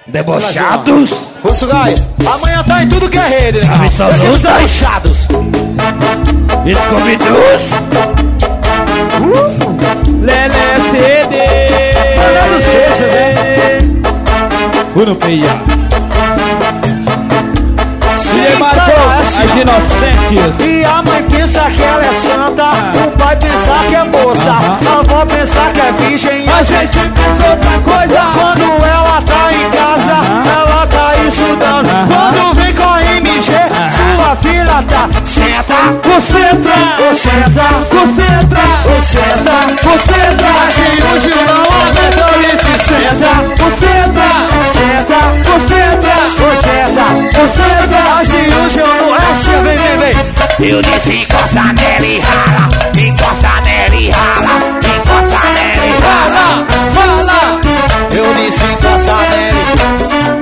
Debochados. Ô Sugai, amanhã tá em tudo que é rede, né? Absolutos. Debochados. Scooby-Doo. Lelé CD. Lelé dos Seixas, hein? Urupeia. Se marcou as inocentes. E a mãe pensa que ela é santa, o pai pensa que é moça, a avó pensa que é virgem. A gente pensa outra coisa. Quando ela tá em casa, ela tá estudando. Quando vem com a MG, sua filha tá. Senta, concentra, senta, concentra, senta, concentra. Assim hoje não aguenta e se senta, concentra, senta, concentra, concentra. Assim hoje eu não é assim, vem. Eu disse encosta nela e rala, encosta nela e rala, encosta nela e rala. fala. Eu disse encosta nela,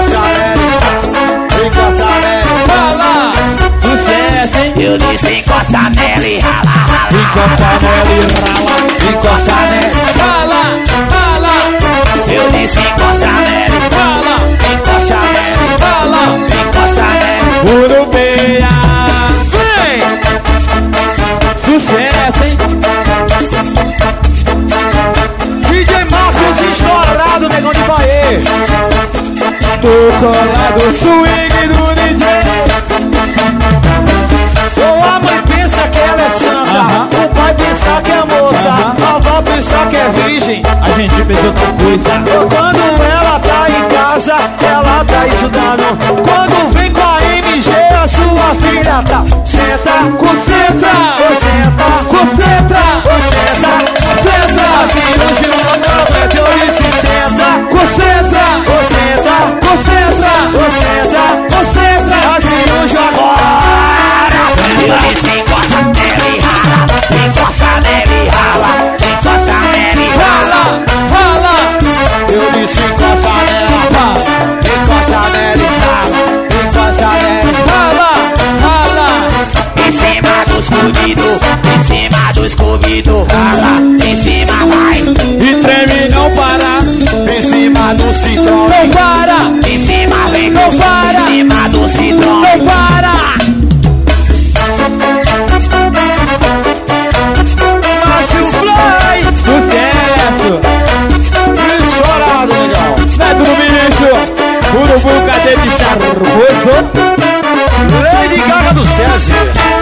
encosta nela, Fala. Sucesso, hein? Eu disse encosta nela e rala, rala. Encosta nela e rala. encosta nela. Fala, fala. Eu disse encosta nela e Fala, encosta nela e fala. encosta nela. Urupeia. Vem. Sucesso, hein? DJ Marcos estourado, negão de Bahia. Tô colado, swing do DJ. Ou a mãe pensa que ela é santa, o pai pensa que é moça, a avó pensa que é virgem. A gente fez outra coisa. Quando ela tá em casa, ela tá estudando. Quando vem com a MG, a sua filha tá. Senta, Concentra, senta, concentra, senta, concentra, assim no Gil não aguenta, eu disse senta, concentra, senta, concentra, senta, concentra. assim no Gil agora. Eu disse encosta nela e rala, encosta nela e rala, encosta nela e rala. Fala, Eu disse encosta nela, encosta nela e rala, encosta nela e fala, fala. Em cima do Scooby-Doo, em cima do Scooby-Doo, rala, em cima vai. E treme não para, em cima do Citroën. não para, Em cima vem, não para, em cima do Citroën. não para. Márcio Fly, Sucesso. estourado, legal. Neto do bicho. Urubu, cadê de charmoso? Lady Gaga do César.